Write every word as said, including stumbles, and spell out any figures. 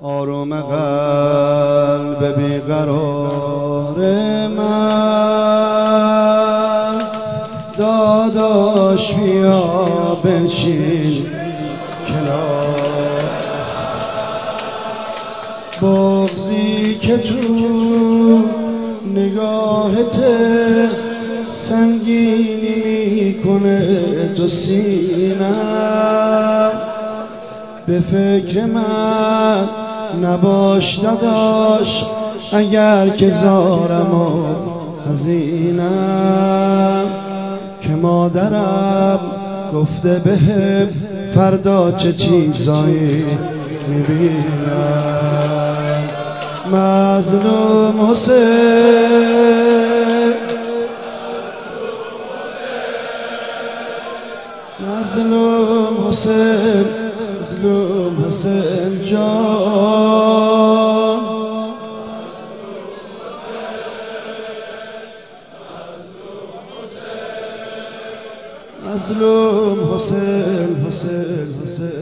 آروم قلب بیقرار من، داداش بیا بنشین کنار. بغضی که تو نگاهت سنگینی میکنه تو سینم، به فکر من نباش داداش اگر که زارم و حزینم، که مادرم گفته بهم فردا چه چیزایی میبینم. مظلوم حسین، مظلوم حسین، مظلوم حسین جان. مظلوم حسین، حسین، حسین